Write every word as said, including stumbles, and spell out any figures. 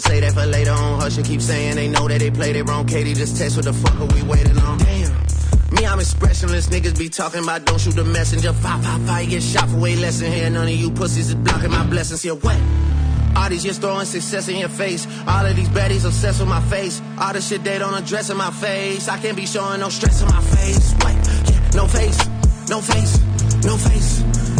say that for later on. Husher keep saying they know that they played it wrong. Katie just text what the fuck are we waiting on? Damn. Me, I'm expressionless. Niggas be talking about don't shoot the messenger. Five, five, five, get shot for way less than here. None of you pussies is blocking my blessings here. What? All these years throwing success in your face. All of these baddies obsessed with my face. All the shit they don't address in my face. I can't be showing no stress in my face. What? Yeah, no face, no face, no face.